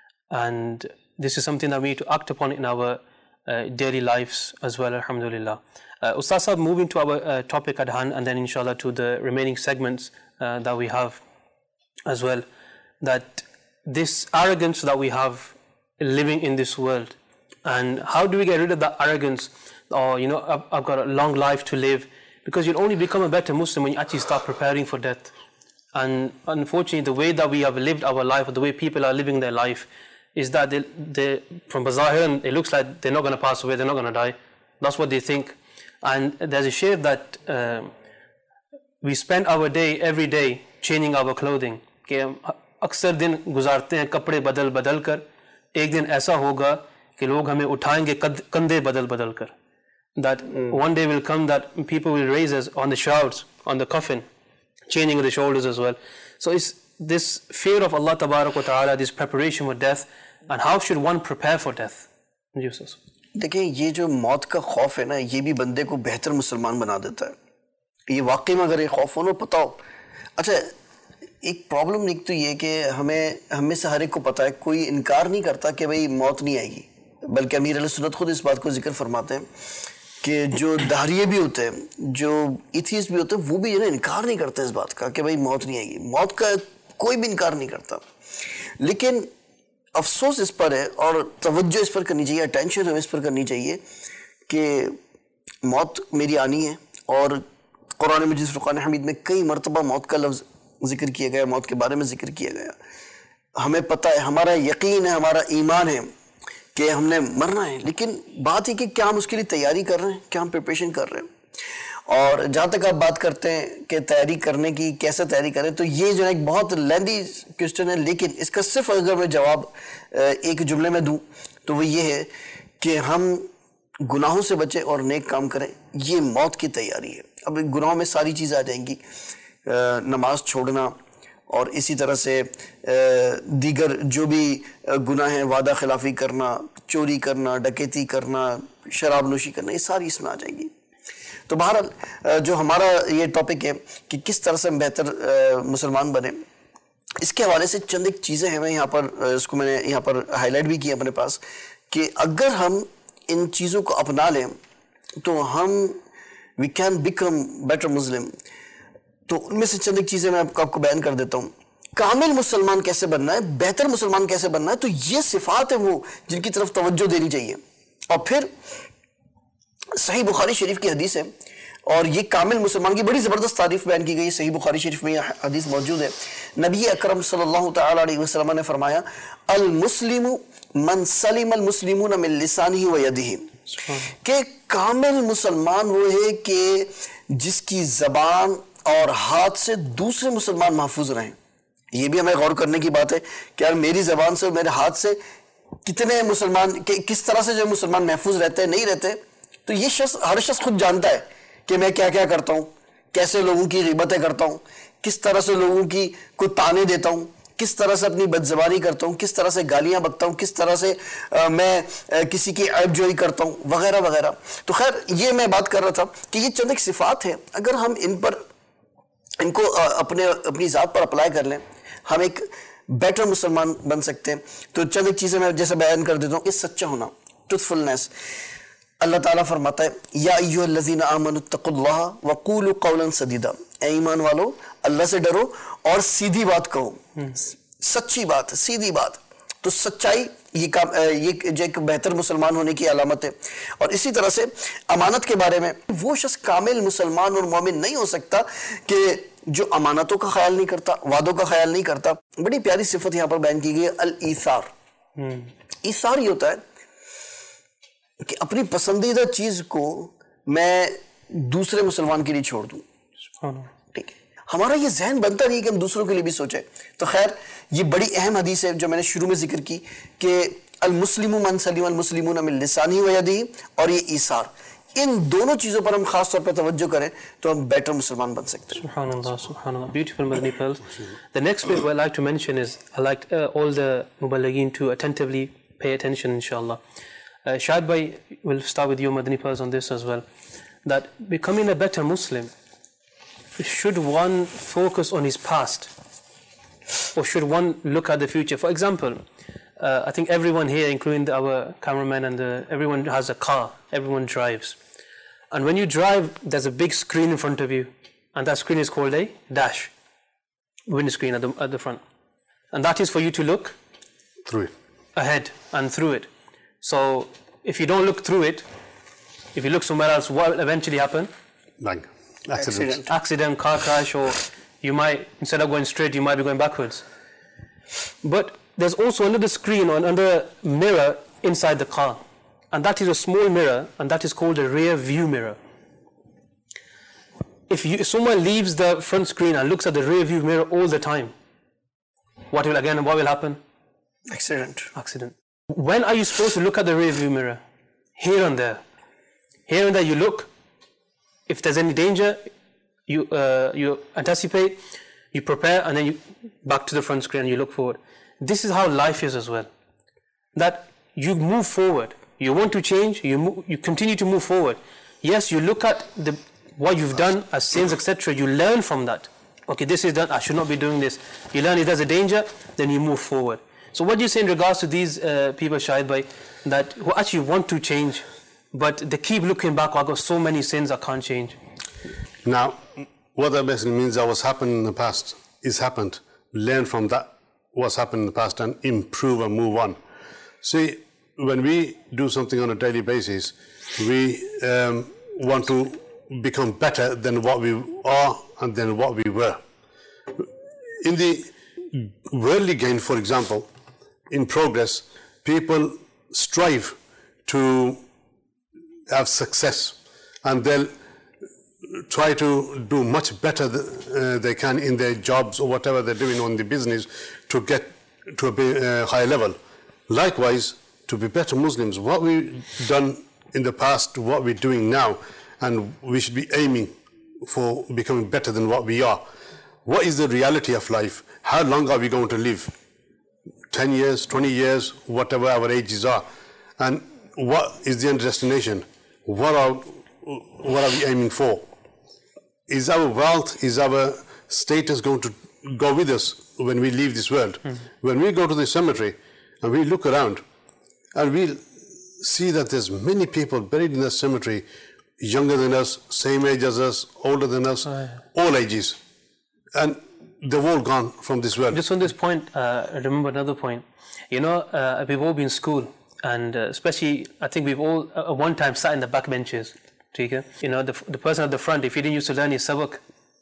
And this is something that we need to act upon in our daily lives as well, Alhamdulillah. Ustaz Sahab, moving to our topic at hand, and then inshallah to the remaining segments that we have as well, that this arrogance that we have living in this world, and how do we get rid of that arrogance, or I've got a long life to live, because you'll only become a better Muslim when you actually start preparing for death. And unfortunately, the way that we have lived our life, or the way people are living their life, is that they from Bazahiran, it looks like they're not going to pass away, they're not going to die. That's what they think. And there's a share that we spend our day every day changing our clothing. कि अक्सर दिन गुजारते हैं कपड़े बदल बदल कर, एक दिन ऐसा होगा कि लोग हमें उठाएंगे कंधे बदल बदल कर. That one day will come that people will raise us on the shrouds, on the coffin, changing the shoulders as well. So this fear of Allah Tabarak wa Ta'ala, this preparation for death, and how should one prepare for death? Jesus. देखें, ये जो मौत का खौफ है ना, ये भी बंदे को बेहतर मुसलमान बना देता है. ये वाकई में अगर ये खौफ हो ना, पता हो. अच्छा, एक प्रॉब्लम एक तो ये कि हमें से हर एक को पता है, कोई इनकार नहीं करता कि भाई मौत नहीं आएगी. बल्कि अमीर अहले सुन्नत खुद इस बात को जिक्र फरमाते हैं कि जो दाहरिये भी होते हैं, जो एथियस्ट भी होते हैं, वो भी ना इनकार नहीं करते इस बात का कि भाई मौत नहीं आएगी. मौत का कोई भी इनकार नहीं करता. लेकिन अफसोस इस पर है और तवज्जो इस पर करनी चाहिए, अटेंशन हमें इस पर करनी चाहिए कि मौत मेरी आनी है. और कुरान मजीद फुरकान हमीद में कई मरतबा मौत का लफ्ज़ जिक्र किया गया, मौत के बारे में जिक्र किया गया. हमें पता है, हमारा यकीन है, हमारा ईमान है कि हमने मरना है. लेकिन बात है कि क्या हम उसके लिए तैयारी कर रहे हैं, क्या हम प्रिपरेशन कर रहे हैं. और जहाँ तक आप बात करते हैं कि तैयारी करने की, कैसे तैयारी करें, तो ये जो है एक बहुत लेंदी क्वेश्चन है. लेकिन इसका सिर्फ अगर मैं जवाब एक जुमले में दूं तो वो ये है कि हम गुनाहों से बचें और नेक काम करें. ये मौत की तैयारी है. अब गुनाहों में सारी चीज़ आ जाएंगी, नमाज छोड़ना और इसी तरह से दीगर जो भी गुनाह हैं, वादा खिलाफी करना, चोरी करना, डकैती करना, शराब नोशी करना, ये सारी इसमें आ जाएंगी. तो बहरहाल जो हमारा ये टॉपिक है कि किस तरह से हम बेहतर मुसलमान बने, इसके हवाले से चंद एक चीज़ें हैं. मैं यहाँ पर इसको मैंने यहाँ पर हाईलाइट भी किया अपने पास कि अगर हम इन चीज़ों को अपना लें तो हम we can become better Muslim. तो उनमें से चंद एक चीज़ें मैं आपको बयान कर देता हूँ. कामिल मुसलमान कैसे बनना है, बेहतर मुसलमान कैसे बनना है, तो ये सिफात है वो जिनकी तरफ तवज्जो देनी चाहिए. और फिर सही बुखारी शरीफ की हदीस है और ये कामिल मुसलमान की बड़ी ज़बरदस्त तारीफ बयान की गई है. सही बुखारी शरीफ में यह हदीस मौजूद है. नबी अकरम सल्लल्लाहु तआला अलैहि वसल्लम ने फरमाया, अल मुस्लिमु मन सलिम अल मुस्लिमून मिन लिसानिही व यदिही, कि कामिल मुसलमान वो है कि जिसकी ज़बान और हाथ से दूसरे मुसलमान महफूज रहें. ये भी हमें गौर करने की बात है कि यार मेरी ज़बान से और मेरे हाथ से कितने मुसलमान, किस तरह से जो मुसलमान महफूज रहते हैं, नहीं रहते. तो ये हर शख्स खुद जानता है कि मैं क्या क्या करता हूँ, कैसे लोगों की ग़ीबतें करता हूँ, किस तरह से लोगों की को ताने देता हूँ, किस तरह से अपनी बदज़बानी करता हूँ, किस तरह से गालियाँ बकता हूँ, किस तरह से मैं किसी की ऐबजोई करता हूँ, वगैरह वगैरह. तो खैर ये मैं बात कर रहा था कि ये चंद एक सिफ़ात है, अगर हम इनको अपनी ज़ात पर अप्लाई कर लें, हम एक बेटर मुसलमान बन सकते हैं. तो चंद एक चीज़ें मैं जैसे बयान कर देता हूँ. ये सच्चा होना, ट्रुथफुलनेस. अल्लाह ताला फरमाता है, या अय्युहल्लज़ीना आमनुत्तक़ुल्लाह वक़ूलू क़ौलन सदीदा, ऐ ईमान वालो अल्लाह से डरो और सीधी बात कहो. सच्ची बात, सीधी बात. तो सच्चाई ये जो एक बेहतर मुसलमान होने की अलामत है. और इसी तरह से अमानत के बारे में, वो शख्स कामिल मुसलमान और मोमिन नहीं हो सकता कि जो अमानतों का ख्याल नहीं करता, वादों का ख्याल नहीं करता. बड़ी प्यारी सिफत यहाँ पर बयान की गई है, अल ईसार. ईसार ये होता है कि अपनी पसंदीदा चीज को मैं दूसरे मुसलमान के लिए छोड़ दूं. ठीक है, हमारा ये जहन बनता नहीं कि हम दूसरों के लिए भी सोचें. तो खैर ये बड़ी अहम हदीस है जो मैंने शुरू में जिक्र की कि अल मुस्लिमु मन सलिम अल मुस्लिमून मिन लिसानिही व यदिही, और ये ईसार, इन दोनों चीजों पर हम खास तौर पर तवज्जो करें तो हम बेटर मुसलमान बन सकते हैं. Subhanallah, subhanallah. Beautiful Madani pearls. The next bit I'd like to mention is I like all the muballighin to attentively pay attention, inshallah. Shahid bhai, we'll start with you, Madani pearls, on this as well. That becoming a better Muslim, should one focus on his past or should one look at the future? For example, I think everyone here, including our cameraman and everyone has a car, everyone drives. And when you drive, there's a big screen in front of you, and that screen is called a dash, windscreen at the front. And that is for you to look through it, ahead and through it. So if you don't look through it, if you look somewhere else, what will eventually happen? bang, accident. Accident, car crash, or you might, instead of going straight, you might be going backwards. But there's also another screen or another mirror inside the car, and that is a small mirror, and that is called a rear view mirror. If someone leaves the front screen and looks at the rear view mirror all the time, what will happen? Accident. When are you supposed to look at the rear view mirror? Here and there. Here and there you look. If there's any danger, you anticipate. You prepare and then you back to the front screen and you look forward. This is how life is as well. That you move forward. You want to change, you continue to move forward. Yes, you look at what you've done as sins, etc. You learn from that. Okay, this is done, I should not be doing this. You learn if there's a danger, then you move forward. So what do you say in regards to these people, Shahid Bhai, that who actually want to change, but they keep looking back, I've got so many sins I can't change? Now, what that basically means that what's happened in the past is happened. Learn from that, what's happened in the past, and improve and move on. See, when we do something on a daily basis, we want to become better than what we are and than what we were. In the worldly gain, for example, in progress, people strive to have success, and they'll try to do much better they can in their jobs or whatever they're doing on the business to get to a higher level. Likewise, to be better Muslims, what we've done in the past, what we're doing now, and we should be aiming for becoming better than what we are. What is the reality of life? How long are we going to live? 10 years, 20 years, whatever our ages are. And what is the end destination? What are we aiming for? Is our wealth, is our status going to go with us when we leave this world? When we go to the cemetery and we look around and we see that there's many people buried in the cemetery, younger than us, same age as us, older than us, all ages. And they've all gone from this world. Just on this point, remember another point. You know, we've all been in school, and especially, I think we've all at one time sat in the back benches. You know, the person at the front, if he didn't used to learn his sabak,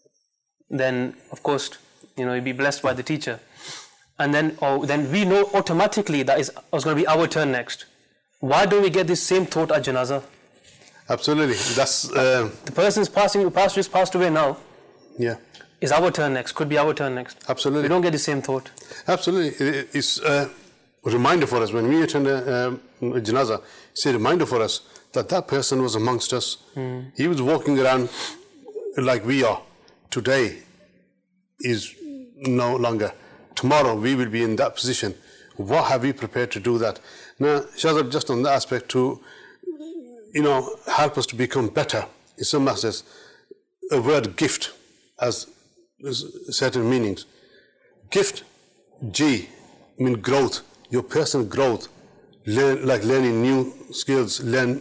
then of course, you know, he'd be blessed by the teacher. And then we know automatically that it's going to be our turn next. Why don't we get this same thought at janazah? Absolutely. That's the person's passed away now. Yeah. Is our turn next? Could be our turn next. Absolutely. We don't get the same thought. Absolutely. It's a reminder for us when we attend a janazah. It's a reminder for us that that person was amongst us. He was walking around like we are. Today is no longer. Tomorrow we will be in that position. What have we prepared to do that? Now, Shahzad, just on that aspect to, you know, help us to become better. In some aspects, a word gift has certain meanings. Gift, G, mean growth, your personal growth, like learning new skills, learn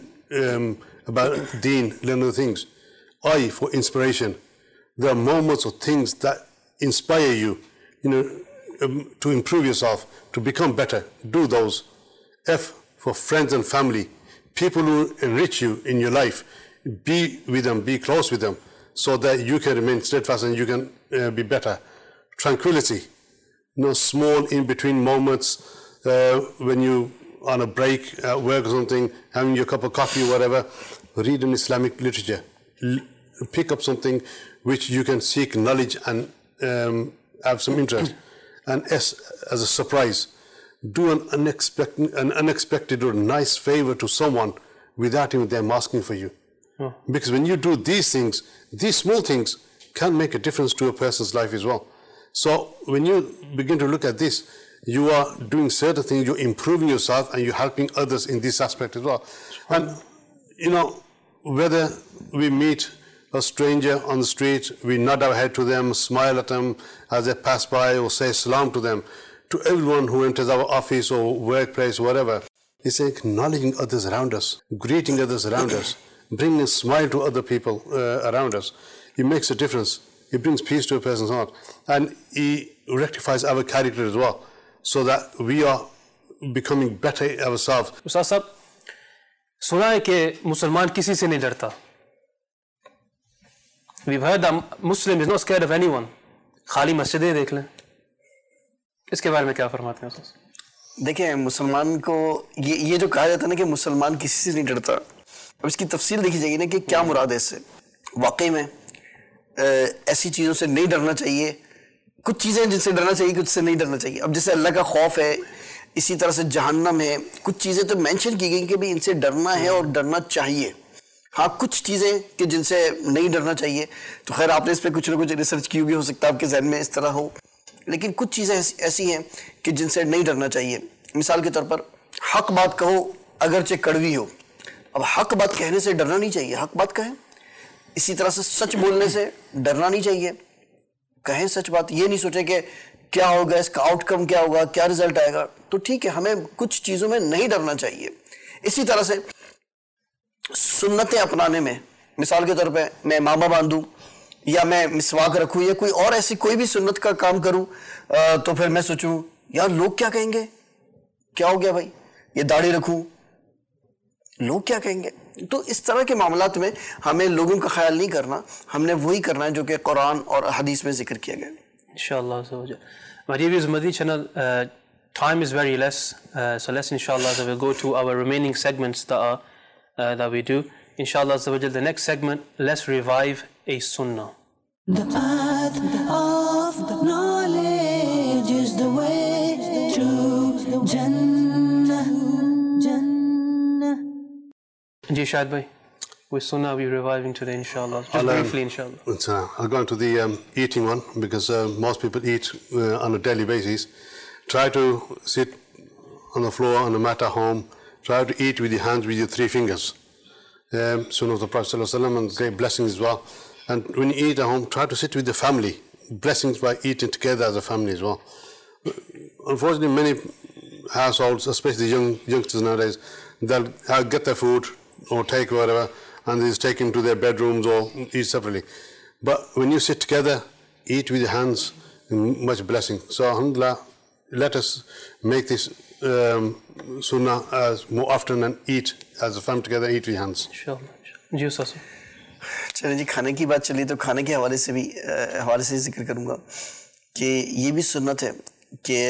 about deen, learn other things. I, for inspiration. There are moments or things that inspire you, you know, to improve yourself, to become better. Do those. F, for friends and family, people who enrich you in your life. Be with them, be close with them, so that you can remain steadfast and you can be better. Tranquility, you know, small in-between moments when you on a break at work or something, having your cup of coffee or whatever, read an Islamic literature. Pick up something which you can seek knowledge and have some interest. And S, as a surprise, do an unexpected or nice favor to someone without even them asking for you. Because when you do these things, these small things can make a difference to a person's life as well. So when you begin to look at this, you are doing certain things, you're improving yourself and you're helping others in this aspect as well. And, you know, whether we meet a stranger on the street, we nod our head to them, smile at them as they pass by, or say salam to them. To everyone who enters our office or workplace, whatever, it's acknowledging others around us, greeting others around us, bringing a smile to other people around us. It makes a difference. It brings peace to a person's heart. And it rectifies our character as well, so that we are becoming better ourselves. Ustaz Sahab, सुना है कि मुसलमान किसी से नहीं डरता. We've heard that Muslim is not scared of anyone. खाली मस्जिदें देख लें. इसके बारे में क्या फरमाते हैं ustaz? देखिए, मुसलमान को ये जो कहा जाता है ना कि मुसलमान किसी से नहीं डरता, अब इसकी तफसील देखी जाएगी ना कि क्या मुराद है इससे. वाकई में ऐसी चीज़ों से नहीं डरना चाहिए. कुछ चीज़ें जिनसे डरना चाहिए, कुछ से नहीं डरना चाहिए. अब जैसे अल्लाह का खौफ है, इसी तरह से जहन्नम है, कुछ चीज़ें तो मेंशन की गई कि भाई इनसे डरना है और डरना चाहिए. ہاں کچھ چیزیں کہ جن سے نہیں ڈرنا چاہیے, تو خیر آپ نے اس پہ کچھ نہ کچھ ریسرچ کی ہوگی, ہو سکتا ہے آپ کے ذہن میں اس طرح ہو, لیکن کچھ چیزیں ایسی ہیں کہ جن سے نہیں ڈرنا چاہیے. مثال کے طور پر حق بات کہو اگرچہ کڑوی ہو. اب حق بات کہنے سے ڈرنا نہیں چاہیے, حق بات کہیں. اسی طرح سے سچ بولنے سے ڈرنا نہیں چاہیے, کہیں سچ بات. یہ نہیں سوچیں کہ کیا ہوگا, اس کا آؤٹ کم کیا ہوگا, کیا رزلٹ آئے گا. تو ٹھیک ہے, ہمیں کچھ چیزوں میں نہیں ڈرنا چاہیے. اسی طرح سے سنتیں اپنانے میں, مثال کے طور پہ میں امامہ باندھوں یا میں مسواک رکھوں یا کوئی اور ایسی کوئی بھی سنت کا کام کروں, تو پھر میں سوچوں یار لوگ کیا کہیں گے, کیا ہو گیا بھائی یہ داڑھی رکھوں, لوگ کیا کہیں گے. تو اس طرح کے معاملات میں ہمیں لوگوں کا خیال نہیں کرنا, ہم نے وہی کرنا ہے جو کہ قرآن اور حدیث میں ذکر کیا گیا. Inshallah. My dear viewers, Madani channel, time is very less, so let's inshallah we'll go to our remaining segments that we do. Inshallah the next segment, let's revive a sunnah. The path of knowledge is the way to Jannah. Ji Shahid bhai, with sunnah we're reviving today inshallah. Just briefly inshallah. I'll go into the eating one, because most people eat on a daily basis. Try to sit on the floor, on the mat at home. Try to eat with your hands, with your 3 fingers. Sunnah of the Prophet ﷺ, and great blessings as well. And when you eat at home, try to sit with the family. Blessings by eating together as a family as well. Unfortunately, many households, especially youngsters nowadays, they'll get their food or take whatever, and they just take them to their bedrooms or eat separately. But when you sit together, eat with your hands, much blessing. So alhamdulillah, let us make this sunnah more often and eat as a family together, eat with your hands. Inshallah. Ji Sassu. چلیں جی, کھانے کی بات چلی تو کھانے کے حوالے سے ذکر کروں گا کہ یہ بھی سنت ہے کہ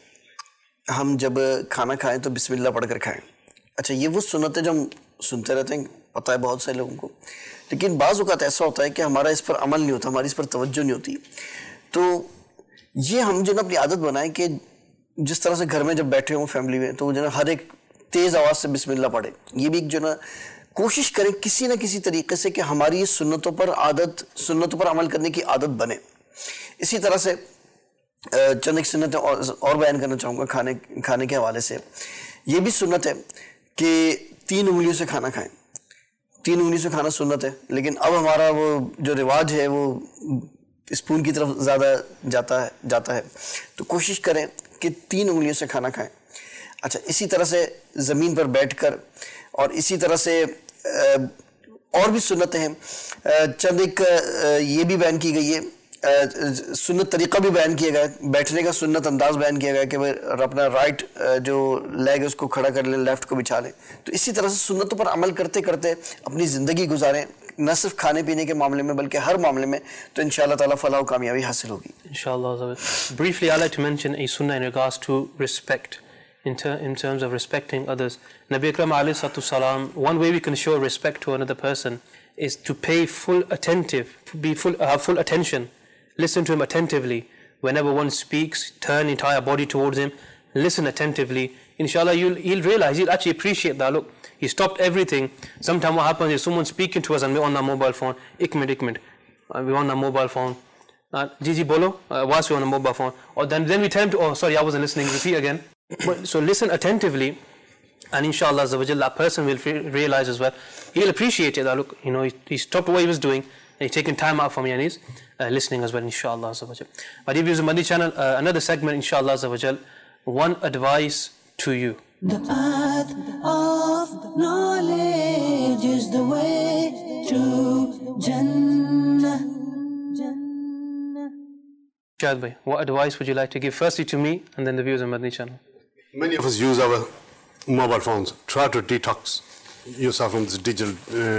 ہم جب کھانا کھائیں تو بسم اللہ پڑھ کر کھائیں. اچھا, یہ وہ سنت ہے جو ہم سنتے رہتے ہیں, پتہ ہے بہت سے لوگوں کو, لیکن بعض اوقات ایسا ہوتا ہے کہ ہمارا اس پر عمل نہیں ہوتا, ہماری اس پر توجہ نہیں ہوتی. تو یہ ہم جو نا اپنی عادت بنائیں کہ جس طرح سے گھر میں جب بیٹھے ہوں فیملی میں, تو جو نا ہر ایک تیز آواز سے بسم اللہ پڑھے. یہ بھی ایک جو نا کوشش کریں کسی نہ کسی طریقے سے کہ ہماری سنتوں پر عمل کرنے کی عادت بنے. اسی طرح سے چند ایک سنتیں اور بیان کرنا چاہوں گا کھانے کے حوالے سے. یہ بھی سنت ہے کہ 3 انگلیوں سے کھانا کھائیں. 3 انگلیوں سے کھانا سنت ہے, لیکن اب ہمارا وہ جو رواج ہے وہ اسپون کی طرف زیادہ جاتا ہے. تو کوشش کریں کہ 3 انگلیوں سے کھانا کھائیں. اچھا, اسی طرح سے زمین پر بیٹھ کر, اور اسی طرح سے اور بھی سنتیں ہیں. چند ایک یہ بھی بیان کی گئی ہے, سنت طریقہ بھی بیان کیا گیا ہے, بیٹھنے کا سنت انداز بیان کیا گیا ہے کہ اپنا رائٹ جو لیگ ہے اس کو کھڑا کر لیں, لیفٹ کو بچھا لیں. تو اسی طرح سے سنتوں پر عمل کرتے کرتے اپنی زندگی گزاریں, نہ صرف کھانے پینے کے معاملے میں بلکہ ہر معاملے میں, تو انشاءاللہ تعالیٰ فلاح و کامیابی حاصل ہوگی. Inshallah. Briefly, I'd like to mention a sunnah in regards to respect. In terms of respecting others. Nabi Akram alayhi salatu salam, one way we can show respect to another person is to pay have full attention, listen to him attentively. Whenever one speaks, turn entire body towards him, listen attentively. Inshallah, he'll realize, he'll actually appreciate that. Look, he stopped everything. Sometimes what happens is someone speaking to us and we're on our mobile phone. Ik minute. We're on our mobile phone. Ji bolo, whilst we're on a mobile phone. Or then we tell him to, oh sorry, I wasn't listening, repeat again. So listen attentively, and inshallah that person will realize as well, he'll appreciate it, that look, he stopped what he was doing and he's taken time out for me and he's listening as well, inshallah. My dear viewers of Madani channel, another segment, inshallah, one advice to you. The path of knowledge is the way to Jannah. Shahid bhai, what advice would you like to give firstly to me and then the viewers of Madani channel? Many of us use our mobile phones. Try to detox yourself from this digital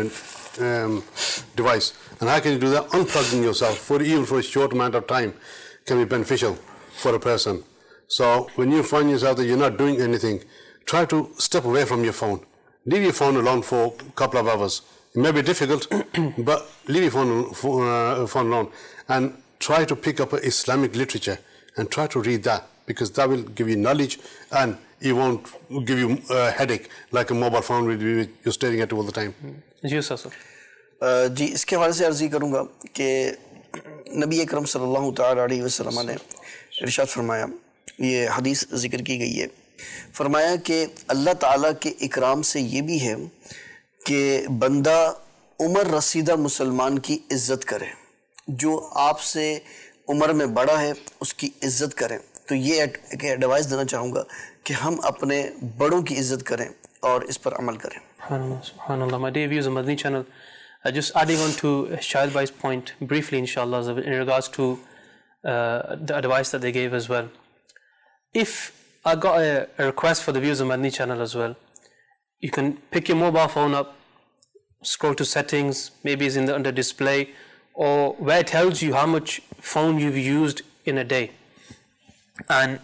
device. And how can you do that? Unplugging yourself, even for a short amount of time, can be beneficial for a person. So when you find yourself that you're not doing anything, try to step away from your phone. Leave your phone alone for a couple of hours. It may be difficult, but leave your phone alone. And try to pick up Islamic literature and try to read that. because that will give you knowledge and it won't give you a headache like a mobile phone you're staring at all the time. जी sir जी इसके हवाले से अर्ज़ी करूँगा कि नबी अकरम सल्लल्लाहु तआला अलैहि वसल्लम ने इरशाद फरमाया, ये हदीस ज़िक्र की गई है, फरमाया कि अल्लाह ताला के इकराम से ये भी है कि बंदा उम्र रसीदा मुसलमान की इज़्ज़त करे, जो आपसे उम्र में बड़ा है उसकी इज़्ज़त करें। तो ये एक एडवाइस देना चाहूँगा कि हम अपने बड़ों की इज़्ज़त करें और इस पर अमल करें। Subhanallah, my dear viewers of Madani channel, just adding on to Shahid Bhai's point briefly, inshallah, in regards to the advice that they gave as well. If I got a request for the viewers of Madani channel as well, you can pick your mobile phone up, scroll to settings, maybe it's under display, or where it tells you how much phone you've used in a day. And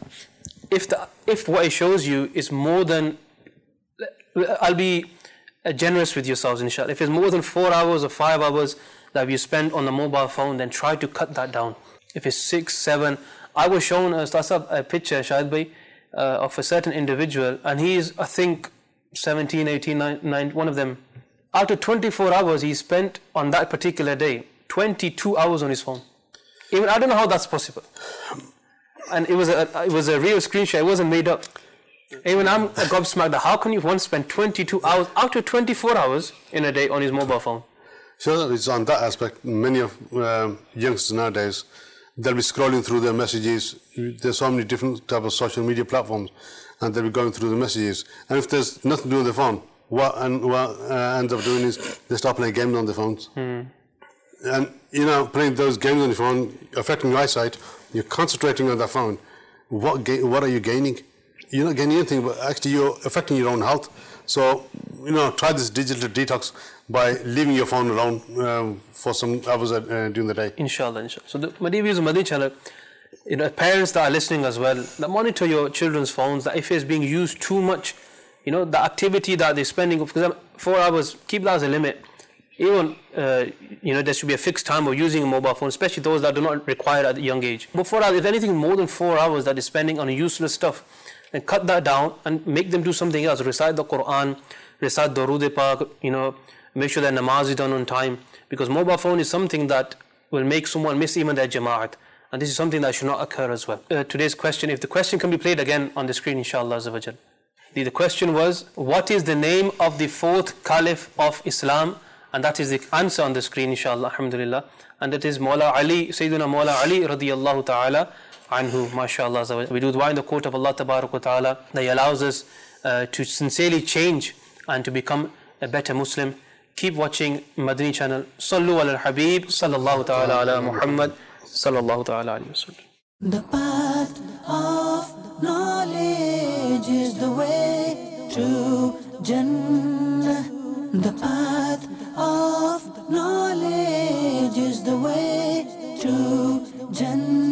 if what it shows you is more than, I'll be generous with yourselves, inshallah. If it's more than 4 hours or 5 hours that you spend on the mobile phone, then try to cut that down. If it's 6, 7, I was shown a picture, Shahid Bhai, of a certain individual, and he is, I think, 17, 18, 19, one of them. After 24 hours, he spent on that particular day 22 hours on his phone. Even I don't know how that's possible. And it was a real screenshot. It wasn't made up. Even I'm gobsmacked. How can you once spend 22 hours after 24 hours in a day on his mobile phone? So it's on that aspect. Many of youngsters nowadays, they'll be scrolling through their messages. There's so many different types of social media platforms, and they'll be going through the messages. And if there's nothing to do with the phone, what ends up doing is they start playing games on their phones. And playing those games on your phone, affecting your eyesight. You're concentrating on that phone. What are you gaining? You're not gaining anything, but actually you're affecting your own health. So, try this digital detox by leaving your phone alone for some hours during the day. Inshallah. So, my dear viewers of Madani channel, parents that are listening as well, that monitor your children's phones, that if it's being used too much, the activity that they're spending, for example, 4 hours, keep that as a limit. Even, there should be a fixed time of using a mobile phone, especially those that do not require at a young age. But 4 hours, if anything more than 4 hours that is spending on useless stuff, then cut that down and make them do something else. Recite the Quran, recite Durood Pak, make sure that namaz is done on time. Because mobile phone is something that will make someone miss even their jama'at. And this is something that should not occur as well. Today's question, if the question can be played again on the screen, inshallah azza wa jal. The question was, what is the name of the 4th Caliph of Islam? And that is the answer on the screen, inshallah, alhamdulillah. And that is Mawla Ali, Sayyidina Mawla Ali radiyallahu ta'ala anhu, mashallah. We do dua in the court of Allah tabarak wa ta'ala that He allows us to sincerely change and to become a better Muslim. Keep watching Madani channel. Sallu ala al-Habib, sallallahu ta'ala ala Muhammad, sallallahu ta'ala alayhi wa sallam. The path of knowledge is the way to Jannah. The path of knowledge is the way to Jannah.